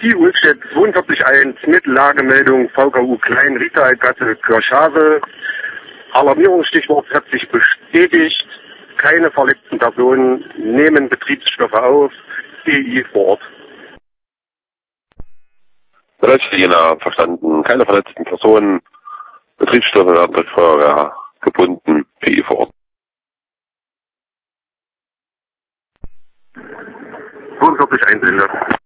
Die Ulstedt 42.1 mit Lagemeldung VKU Klein Ritalgasse Kirchhave. Alarmierungsstichwort hat sich bestätigt. Keine verletzten Personen, nehmen Betriebsstoffe auf. DI vor Ort. Jena verstanden. Keine verletzten Personen. Betriebsstoffe werden durch Feuerwehr gebunden. DI vor Ort. 42 Einzelne.